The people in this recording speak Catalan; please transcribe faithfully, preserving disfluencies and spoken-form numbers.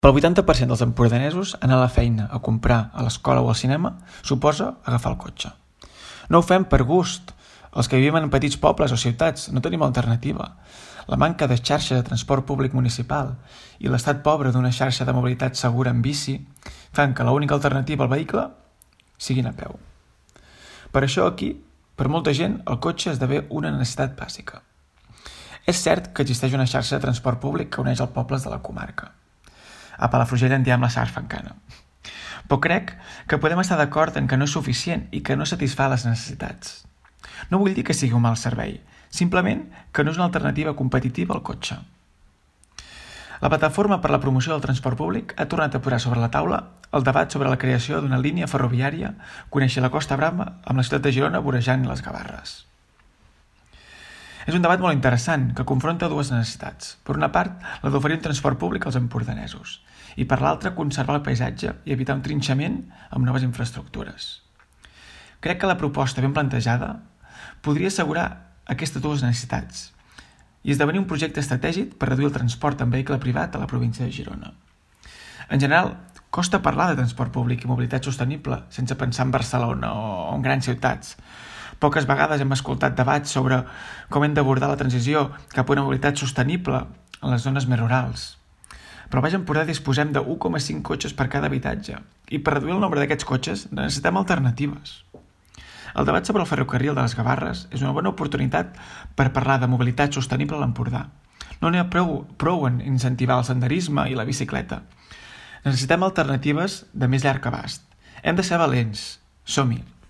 Pel vuitanta per cent dels empordanesos, anar a la feina, a comprar, a l'escola o al cinema suposa agafar el cotxe. No ho fem per gust. Els que vivim en petits pobles o ciutats no tenim alternativa. La manca de xarxa de transport públic municipal i l'estat pobre d'una xarxa de mobilitat segura en bici fan que l'única alternativa al vehicle sigui anar a peu. Per això aquí, per molta gent, el cotxe esdevé una necessitat bàsica. És cert que existeix una xarxa de transport públic que uneix els pobles de la comarca. A Palafrugell en diem la Sarfancana. Però crec que podem estar d'acord en que no és suficient i que no satisfà les necessitats. No vull dir que sigui un mal servei, simplement que no és una alternativa competitiva al cotxe. La Plataforma per la Promoció del Transport Públic ha tornat a posar sobre la taula el debat sobre la creació d'una línia ferroviària que uneixi la Costa Brava amb la ciutat de Girona vorejant les Gavarres. És un debat molt interessant que confronta dues necessitats. Per una part, la d'oferir un transport públic als empordanesos i per l'altra, conservar el paisatge i evitar un trinxament amb noves infraestructures. Crec que la proposta ben plantejada podria assegurar aquestes dues necessitats i esdevenir un projecte estratègic per reduir el transport en vehicle privat a la província de Girona. En general, costa parlar de transport públic i mobilitat sostenible sense pensar en Barcelona o en grans ciutats. Poques vegades hem escoltat debats sobre com hem d'abordar la transició cap a una mobilitat sostenible en les zones més rurals. Però al Baix Empordà disposem de u coma cinc cotxes per cada habitatge i per reduir el nombre d'aquests cotxes necessitem alternatives. El debat sobre el ferrocarril de les Gavarres és una bona oportunitat per parlar de mobilitat sostenible a l'Empordà. No n'hi ha prou, prou en incentivar el senderisme i la bicicleta. Necessitem alternatives de més llarg abast. Hem de ser valents. Som-hi!